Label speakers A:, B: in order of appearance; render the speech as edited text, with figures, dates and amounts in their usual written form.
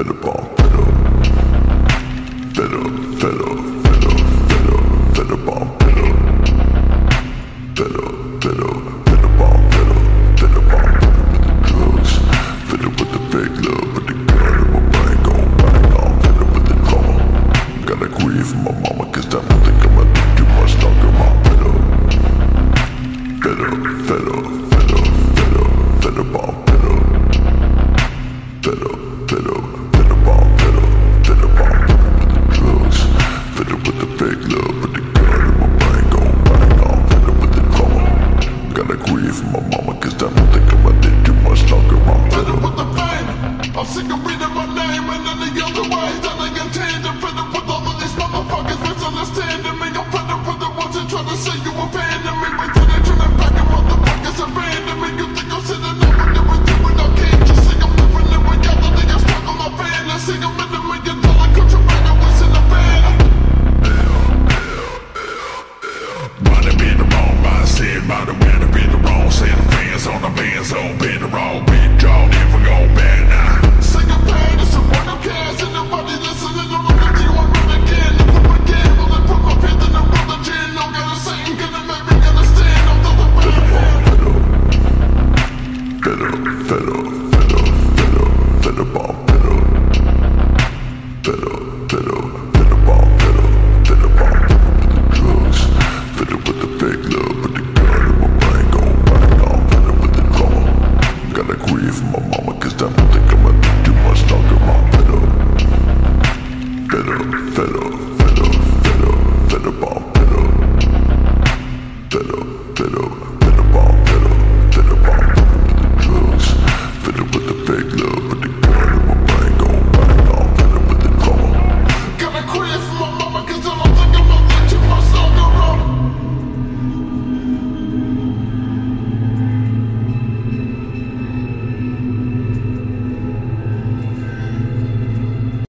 A: fed up, all fed up, fed up, fed up, fed up, fed up, fed up, all fed up, fed up, fed up, fed up, all fed up, fed up, all fed up with the drugs, fed up with the fake love, with the gun in my brain gon' bang, all fed up with the drama. Gotta grieve for my mama, 'cause that don't think I'ma do too much longer, all fed up, fed up, fed up, fed up, fed up, fed up, all fed up, fed up, fed up, fed up, all fed up, fed up, all fed up with the drugs, fed up with the fake love, with the gun in my brain gon' bang, all fed up with the drama. Gotta grieve for my mama, 'cause that don't think I'ma do too much longer, all fed up with the fame. I'm sick of reading my name and any other ways that I intend. I'm fed up with all of these motherfuckers misunderstanding me. I'm fed up with the ones that try to say you abandoned me, but then they turn their back and motherfuckers abandon me. You think I'm sitting up and everything when I can't just see I'm living in reality. I struggle my fantasy. I'm in $1 million country right now, it's in the van. Might have been the wrong mindset, might have been the wrong set of fans on the bands, on been the wrong big draw, never go back now. Sing a bad, it's a one of cares, and nobody listening, I'm looking to you, I'm running again, to put my game, well I put my faith in the religion, no gotta say, I'm gonna make me understand, I'm the bad man. Fed up, fed up, fed up, fed up, fed up, all fed up, fed up, fed up, fed up, all fed up, fed up, all fed up with the drugs, fed up with the fake love, with the gun in my brain gon' bang, all fed up with the drama. Gotta grieve for my mama, 'cause that don't think I'ma do too much longer, all fed up, fed up, fed up, fed up, fed up, fed up, all